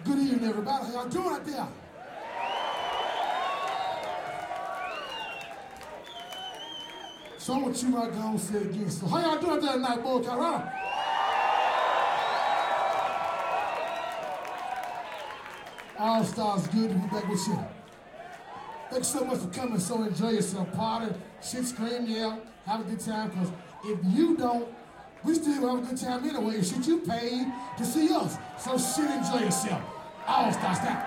Good evening, everybody. How y'all doing out there? So I want you to go and say it again. So how y'all doing out there tonight, boy, Colorado? All Stars, good to be back with you. Thanks so much for coming. So enjoy yourself. Party, shit, scream, yell, have a good time. Because if you don't, we still have a good time anyway. Shit, you paid to see us. So shit, enjoy yourself. All Stars, stop.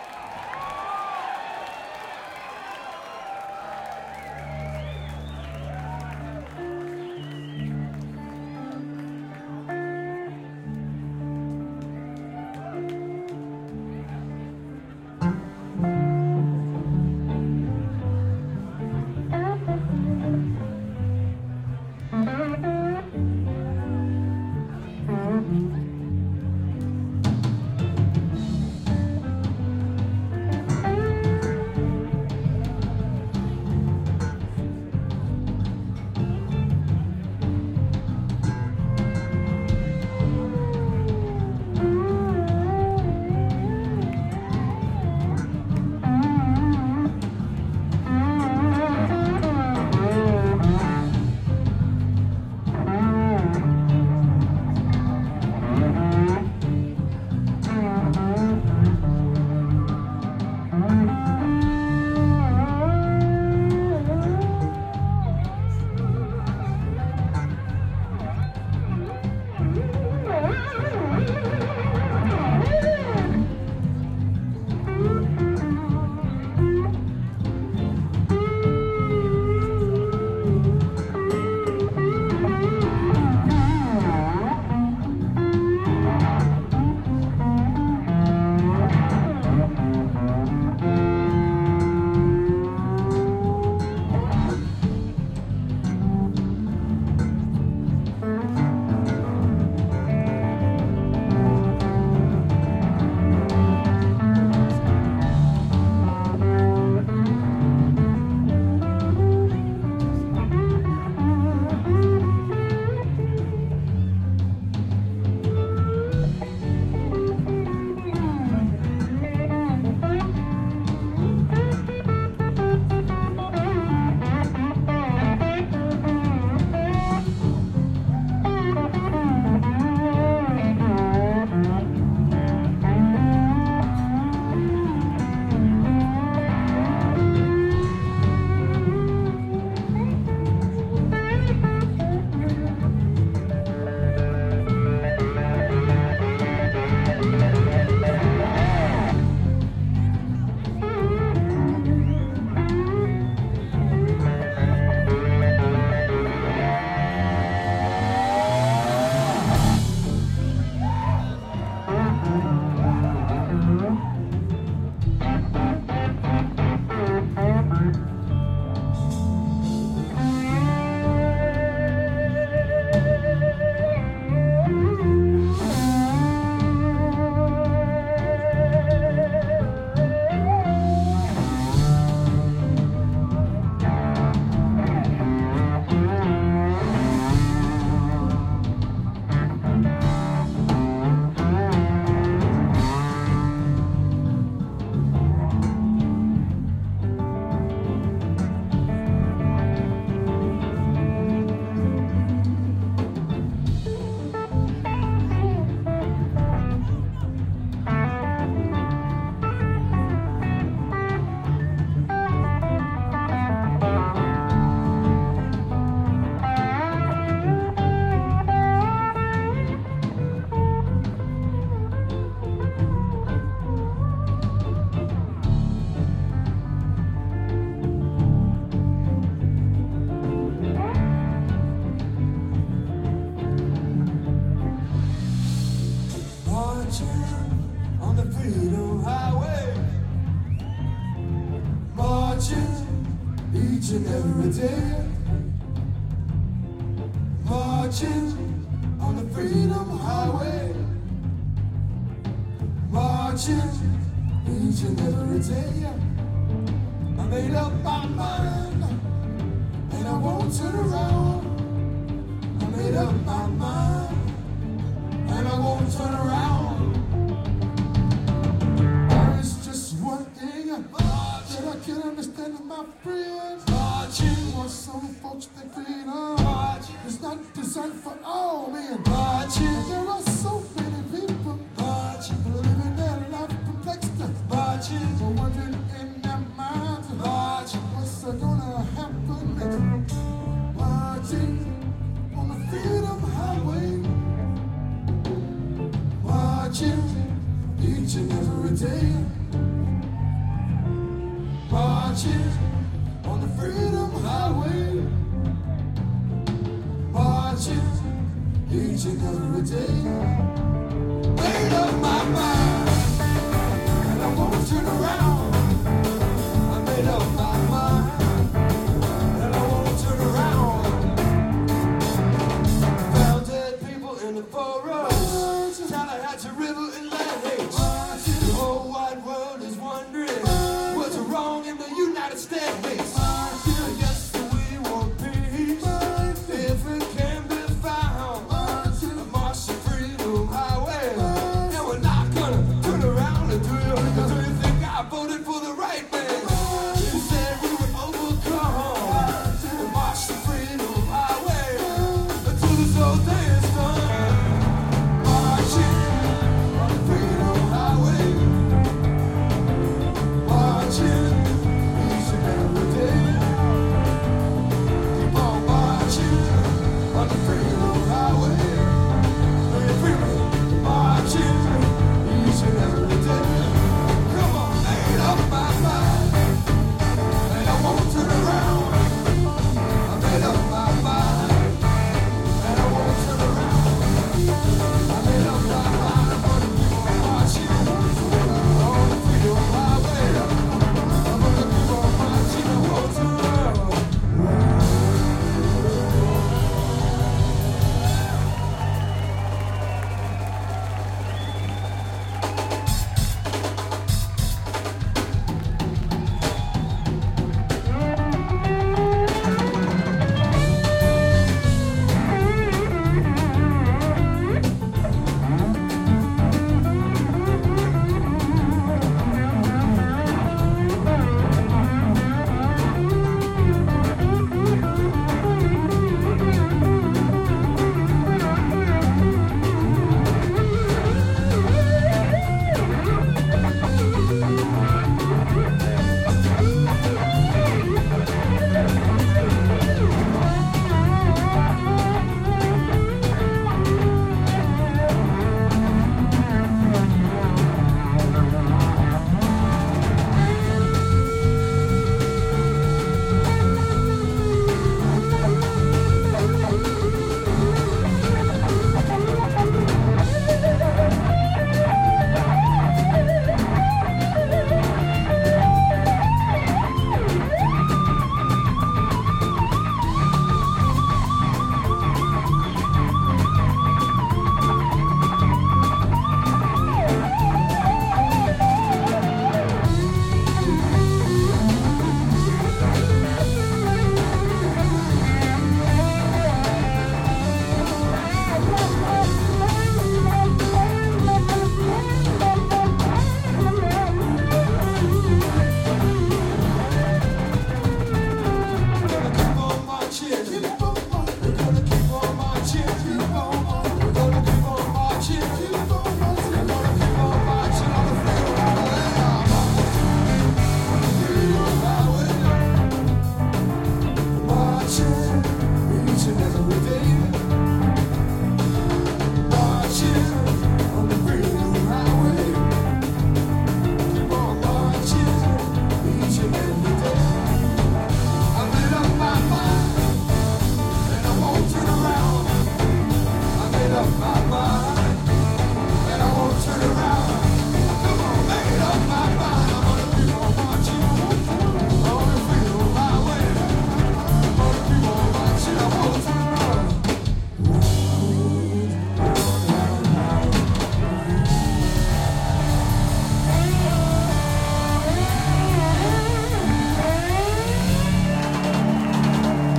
Each and every day, marching on the freedom highway, marching each and every day. I made up my mind, and I won't turn around. I made up my mind, and I won't turn around. my friends. Marching. For some folks think freedom is not designed for all men. Marching. There are so many people living their life perplexed. Marching. Wondering in their minds what's gonna happen next. Marching on the freedom highway. Marching each and every day. Marching on the freedom highway. Marching each and every day. Made up my mind, and I won't turn around. I made up my mind, and I won't turn around. Found dead people in the forest. Tallahatchie River and Land H. The whole wide world is wondering what's wrong in the United States. Yes, we want peace if it can be found. March the freedom highway, and we're not gonna turn around and do you think I voted for the right man? You said we would overcome and march the freedom highway until this whole thing is done. Marching on the freedom highway. Marching each and every day. Keep on marching on the freedom highway. Marching each and every day. Come on, Made up my mind, and I won't turn around. I made up my mind, and I won't turn around. I made up my mind, I'm gonna keep on marching on the freedom highway. I'm gonna keep on marching, I won't turn around.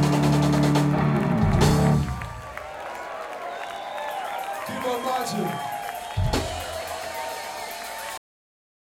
Keep on marching.